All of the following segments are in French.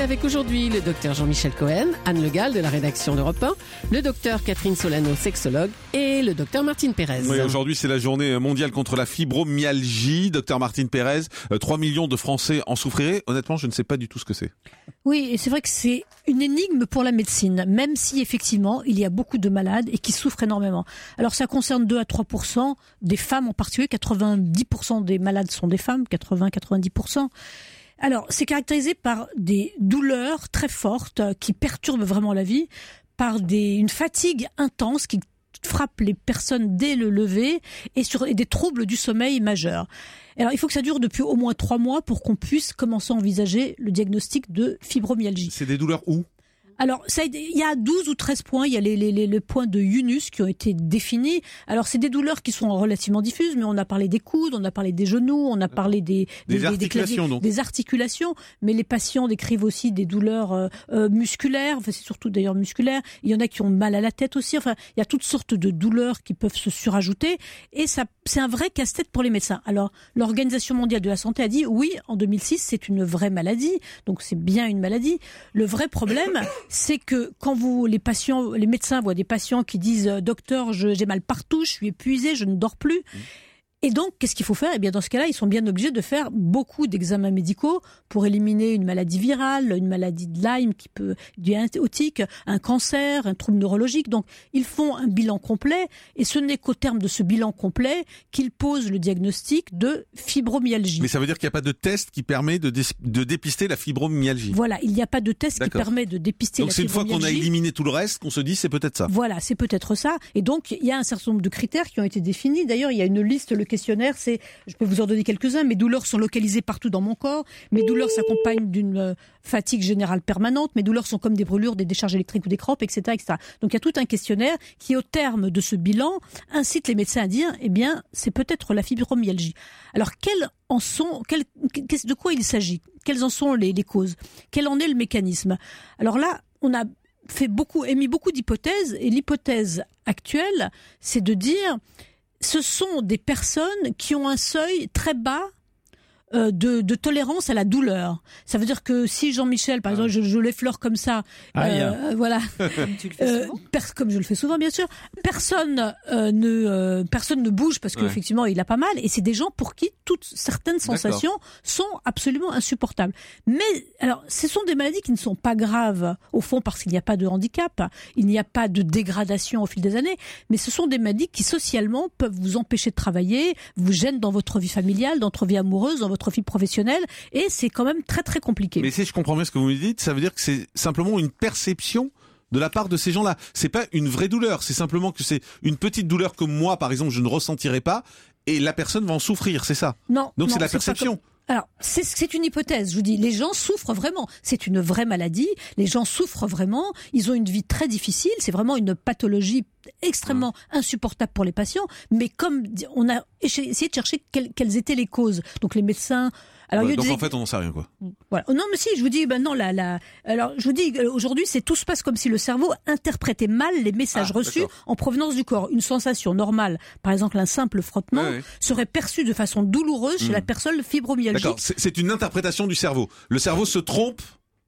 avec aujourd'hui le docteur Jean-Michel Cohen, Anne Le Gall de la rédaction d'Europe 1, le docteur Catherine Solano, sexologue, et le docteur Martine Pérez. Oui, aujourd'hui c'est la journée mondiale contre la fibromyalgie. Docteur Martine Pérez, 3 millions de Français en souffriraient. Honnêtement, je ne sais pas du tout ce que c'est. Oui, et c'est vrai que c'est une énigme pour la médecine, même si effectivement il y a beaucoup de malades et qui souffrent énormément. Alors ça concerne 2 à 3% des femmes en particulier, 90% des malades sont des femmes, 80-90%. Alors, c'est caractérisé par des douleurs très fortes qui perturbent vraiment la vie, par une fatigue intense qui frappe les personnes dès le lever et des troubles du sommeil majeurs. Alors, il faut que ça dure depuis au moins 3 mois pour qu'on puisse commencer à envisager le diagnostic de fibromyalgie. C'est des douleurs où ? Alors, il y a 12 ou 13 points. Il y a les points de Yunus qui ont été définis. Alors, c'est des douleurs qui sont relativement diffuses, mais on a parlé des coudes, on a parlé des genoux, on a parlé des articulations, donc. Des articulations. Mais les patients décrivent aussi des douleurs musculaires. Enfin, c'est surtout d'ailleurs musculaires. Il y en a qui ont mal à la tête aussi. Enfin, il y a toutes sortes de douleurs qui peuvent se surajouter. Et ça, c'est un vrai casse-tête pour les médecins. Alors, l'Organisation mondiale de la santé a dit oui, en 2006, c'est une vraie maladie. Donc, c'est bien une maladie. Le vrai problème, c'est que quand les médecins voient des patients qui disent « Docteur, j'ai mal partout, je suis épuisé, je ne dors plus ». Et donc, qu'est-ce qu'il faut faire ? Eh bien, dans ce cas-là, ils sont bien obligés de faire beaucoup d'examens médicaux pour éliminer une maladie virale, une maladie de Lyme qui peut être otique, un cancer, un trouble neurologique. Donc, ils font un bilan complet et ce n'est qu'au terme de ce bilan complet qu'ils posent le diagnostic de fibromyalgie. Mais ça veut dire qu'il n'y a pas de test qui permet de dépister la fibromyalgie. Voilà, il n'y a pas de test qui permet de dépister la fibromyalgie. Donc, c'est une fois qu'on a éliminé tout le reste qu'on se dit c'est peut-être ça. Voilà, c'est peut-être ça. Et donc, il y a un certain nombre de critères qui ont été définis. D'ailleurs, il y a une liste, le questionnaire, je peux vous en donner quelques-uns. Mes douleurs sont localisées partout dans mon corps. Mes douleurs s'accompagnent d'une fatigue générale permanente. Mes douleurs sont comme des brûlures, des décharges électriques ou des crampes, etc., etc. Donc il y a tout un questionnaire qui, au terme de ce bilan, incite les médecins à dire, eh bien, c'est peut-être la fibromyalgie. Alors, de quoi il s'agit ? Quelles en sont les causes ? Quel en est le mécanisme ? Alors là, on a émis beaucoup d'hypothèses, et l'hypothèse actuelle, c'est de dire ce sont des personnes qui ont un seuil très bas de tolérance à la douleur. Ça veut dire que si Jean-Michel, par exemple, je l'effleure comme ça, voilà, tu le fais souvent comme je le fais souvent, bien sûr, personne ne bouge parce qu'effectivement il a pas mal, et c'est des gens pour qui certaines sensations sont absolument insupportables. Mais alors, ce sont des maladies qui ne sont pas graves au fond parce qu'il n'y a pas de handicap, il n'y a pas de dégradation au fil des années, mais ce sont des maladies qui socialement peuvent vous empêcher de travailler, vous gênent dans votre vie familiale, dans votre vie amoureuse, dans votre vie professionnelle, et c'est quand même très très compliqué. Mais si je comprends bien ce que vous me dites, ça veut dire que c'est simplement une perception de la part de ces gens-là. C'est pas une vraie douleur, c'est simplement que c'est une petite douleur que moi, par exemple, je ne ressentirais pas, et la personne va en souffrir, c'est ça ? Non. Donc c'est de la perception. Alors, c'est une hypothèse, je vous dis, les gens souffrent vraiment, c'est une vraie maladie, les gens souffrent vraiment, ils ont une vie très difficile, c'est vraiment une pathologie extrêmement insupportable pour les patients, mais comme on a essayé de chercher quelles étaient les causes, donc les médecins... Alors, donc en fait, on n'en sait rien, quoi. Voilà. Non, mais si, je vous dis, alors, je vous dis, aujourd'hui, tout se passe comme si le cerveau interprétait mal les messages reçus en provenance du corps. Une sensation normale, par exemple, un simple frottement, serait perçue de façon douloureuse chez la personne fibromyalgique. D'accord. C'est une interprétation du cerveau. Le cerveau se trompe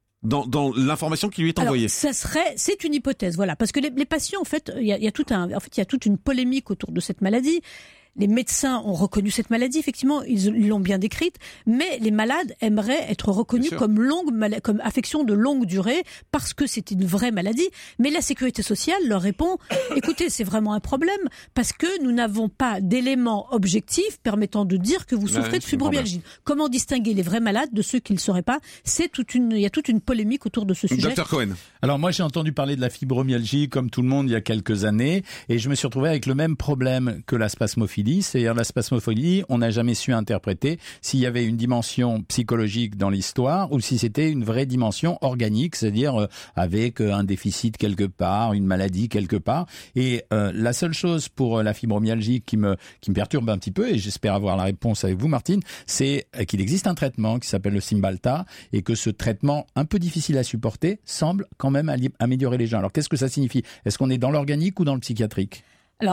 dans l'information qui lui est envoyée. C'est une hypothèse, voilà. Parce que les patients, en fait, il y a toute une polémique autour de cette maladie. Les médecins ont reconnu cette maladie, effectivement, ils l'ont bien décrite, mais les malades aimeraient être reconnus comme affection de longue durée parce que c'est une vraie maladie. Mais la sécurité sociale leur répond « Écoutez, c'est vraiment un problème parce que nous n'avons pas d'éléments objectifs permettant de dire que vous souffrez de fibromyalgie. » Comment distinguer les vrais malades de ceux qui ne le seraient pas ? Il y a toute une polémique autour de ce sujet. Dr Cohen. Alors moi, j'ai entendu parler de la fibromyalgie comme tout le monde il y a quelques années et je me suis retrouvé avec le même problème que la spasmophilie. C'est-à-dire la spasmophilie, on n'a jamais su interpréter s'il y avait une dimension psychologique dans l'histoire ou si c'était une vraie dimension organique, c'est-à-dire avec un déficit quelque part, une maladie quelque part. Et la seule chose pour la fibromyalgie qui me perturbe un petit peu, et j'espère avoir la réponse avec vous, Martine, c'est qu'il existe un traitement qui s'appelle le Cymbalta et que ce traitement un peu difficile à supporter semble quand même améliorer les gens. Alors qu'est-ce que ça signifie ? Est-ce qu'on est dans l'organique ou dans le psychiatrique ? Alors,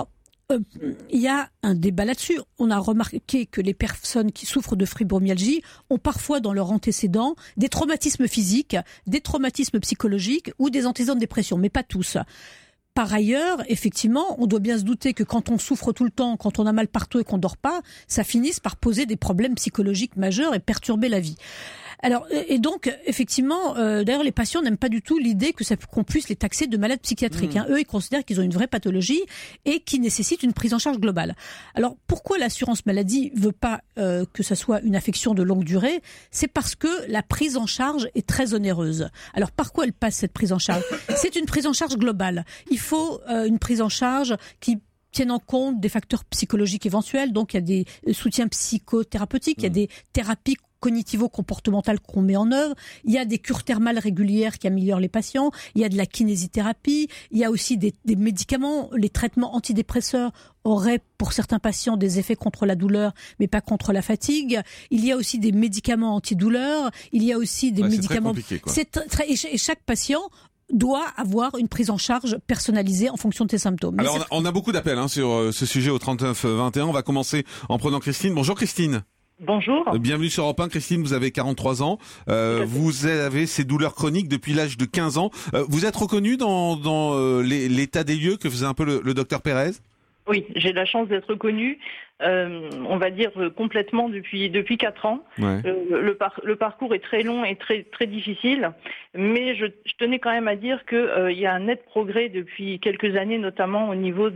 il y a un débat là-dessus. On a remarqué que les personnes qui souffrent de fibromyalgie ont parfois dans leur antécédent des traumatismes physiques, des traumatismes psychologiques ou des antécédents de dépression, mais pas tous. Par ailleurs, effectivement, on doit bien se douter que quand on souffre tout le temps, quand on a mal partout et qu'on dort pas, ça finisse par poser des problèmes psychologiques majeurs et perturber la vie. Alors, et donc, effectivement, d'ailleurs, les patients n'aiment pas du tout l'idée qu'on puisse les taxer de malades psychiatriques. Eux, ils considèrent qu'ils ont une vraie pathologie et qui nécessite une prise en charge globale. Alors, pourquoi l'assurance maladie veut pas que ça soit une affection de longue durée ? C'est parce que la prise en charge est très onéreuse. Alors, par quoi elle passe cette prise en charge ? C'est une prise en charge globale. Il faut une prise en charge qui tiennent en compte des facteurs psychologiques éventuels. Donc, il y a des soutiens psychothérapeutiques, il y a des thérapies cognitivo-comportementales qu'on met en œuvre. Il y a des cures thermales régulières qui améliorent les patients. Il y a de la kinésithérapie. Il y a aussi des médicaments. Les traitements antidépresseurs auraient pour certains patients des effets contre la douleur, mais pas contre la fatigue. Il y a aussi des médicaments antidouleurs. Il y a aussi des médicaments... C'est très compliqué, quoi. Et chaque patient doit avoir une prise en charge personnalisée en fonction de ses symptômes. Alors, on a beaucoup d'appels sur ce sujet au 39-21. On va commencer en prenant Christine. Bonjour Christine. Bonjour. Bienvenue sur Europe 1. Christine, vous avez 43 ans. Vous avez ces douleurs chroniques depuis l'âge de 15 ans. Vous êtes reconnue dans l'état des lieux que faisait un peu le docteur Pérez ? Oui, j'ai la chance d'être reconnue, on va dire complètement depuis 4 ans. Ouais. Le parcours est très long et très très difficile, mais je tenais quand même à dire que il y a un net progrès depuis quelques années, notamment au niveau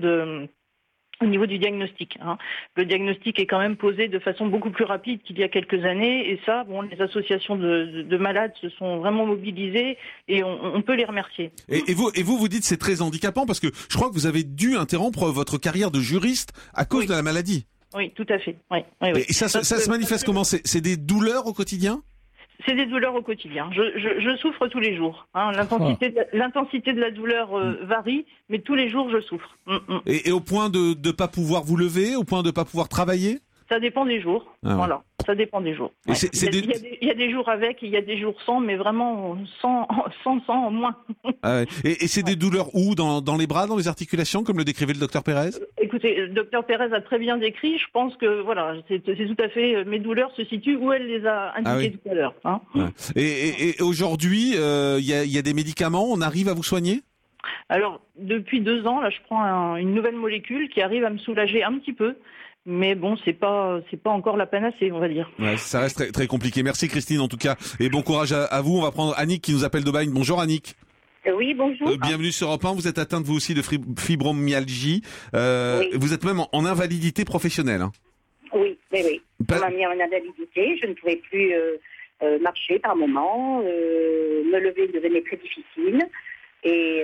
du diagnostic. Le diagnostic est quand même posé de façon beaucoup plus rapide qu'il y a quelques années, et ça, les associations de malades se sont vraiment mobilisées et on peut les remercier. Et vous dites c'est très handicapant parce que je crois que vous avez dû interrompre votre carrière de juriste à cause de la maladie. Oui, tout à fait. Oui. Et ça se manifeste comment ? C'est des douleurs au quotidien ? C'est des douleurs au quotidien. Je souffre tous les jours. L'intensité de la douleur varie, mais tous les jours je souffre. Et au point de pas pouvoir vous lever, au point de pas pouvoir travailler ? Ça dépend des jours. Voilà, ça dépend des jours. Ouais. Il y a des jours avec, il y a des jours sans, mais vraiment sans moins. Ah ouais. Et c'est des douleurs où ? Dans les bras, dans les articulations, comme le décrivait le docteur Pérez ? Écoutez, le docteur Pérez a très bien décrit. Je pense que c'est tout à fait. Mes douleurs se situent où elle les a indiquées tout à l'heure. Ouais. Et aujourd'hui, il y a des médicaments. On arrive à vous soigner ? Alors, depuis 2 ans, là, je prends une nouvelle molécule qui arrive à me soulager un petit peu. Mais bon, c'est pas encore la panacée, on va dire. Ouais, ça reste très, très compliqué. Merci Christine en tout cas, et bon courage à vous. On va prendre Annick qui nous appelle d'Aubagne. Bonjour Annick. Oui, bonjour. Bienvenue sur Europe 1. Vous êtes atteinte vous aussi de fibromyalgie. Oui. Vous êtes même en invalidité professionnelle. Oui. On m'a mis en invalidité. Je ne pouvais plus marcher par moment. Me lever devenait très difficile. Et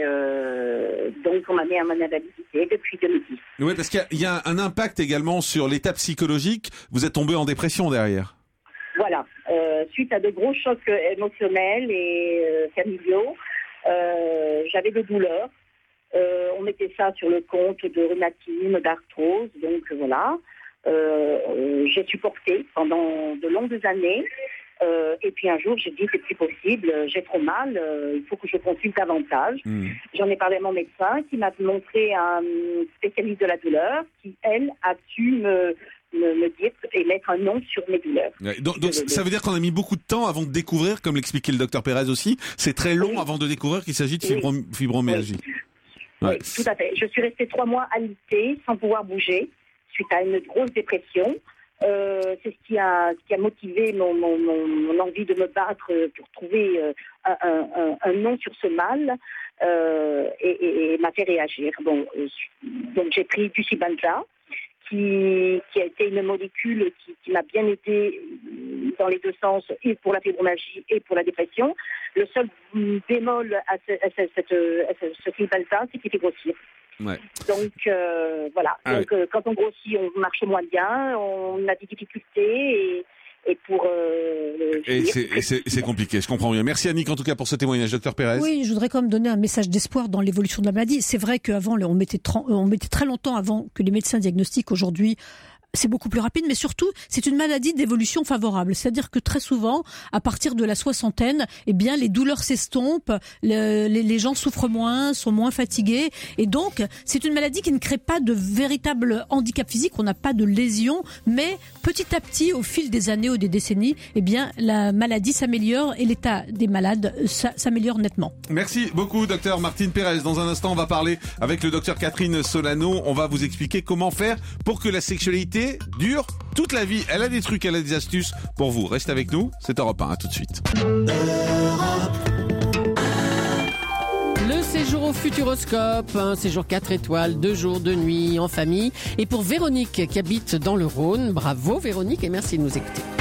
donc on m'a mis en invalidité depuis 2010. Oui, parce qu'il y a un impact également sur l'état psychologique. Vous êtes tombé en dépression derrière. Voilà, suite à de gros chocs émotionnels et familiaux, j'avais des douleurs. On mettait ça sur le compte de rhumatisme, d'arthrose, donc voilà. J'ai supporté pendant de longues années. Et puis un jour, j'ai dit c'est plus possible, j'ai trop mal, il faut que je consulte davantage. J'en ai parlé à mon médecin qui m'a montré un spécialiste de la douleur qui, elle, a su me dire et mettre un nom sur mes douleurs. Donc ça veut dire qu'on a mis beaucoup de temps avant de découvrir, comme l'expliquait le docteur Pérez aussi, c'est très long avant de découvrir qu'il s'agit de fibromyalgie. Oui, tout à fait. Je suis restée 3 mois alitée, sans pouvoir bouger, suite à une grosse dépression. C'est ce qui a motivé mon envie de me battre pour trouver un nom sur ce mal et m'a fait réagir. Donc j'ai pris du Cybinza qui a été une molécule qui m'a bien aidé dans les 2 sens, et pour la fibromyalgie et pour la dépression. Le seul bémol à ce Cybinza, c'est qu'il fait grossir. Ouais. Donc voilà. Donc quand on grossit, on marche moins bien, on a des difficultés et pour c'est compliqué. Je comprends bien. Merci Annick en tout cas pour ce témoignage, docteur Pérez. Oui, je voudrais quand même donner un message d'espoir dans l'évolution de la maladie. C'est vrai qu'avant on mettait très longtemps avant que les médecins diagnostiquent. Aujourd'hui, c'est beaucoup plus rapide, mais surtout, c'est une maladie d'évolution favorable. C'est-à-dire que très souvent, à partir de la soixantaine, eh bien, les douleurs s'estompent, les gens souffrent moins, sont moins fatigués. Et donc, c'est une maladie qui ne crée pas de véritable handicap physique. On n'a pas de lésion, mais petit à petit, au fil des années ou des décennies, eh bien, la maladie s'améliore et l'état des malades s'améliore nettement. Merci beaucoup, docteur Martine Pérez. Dans un instant, on va parler avec le docteur Catherine Solano. On va vous expliquer comment faire pour que la sexualité dure toute la vie. Elle a des trucs, elle a des astuces pour vous. Restez avec nous, c'est Europe 1, à tout de suite. Le séjour au Futuroscope, un séjour 4 étoiles, 2 jours, 2 nuits en famille. Et pour Véronique qui habite dans le Rhône, bravo Véronique et merci de nous écouter.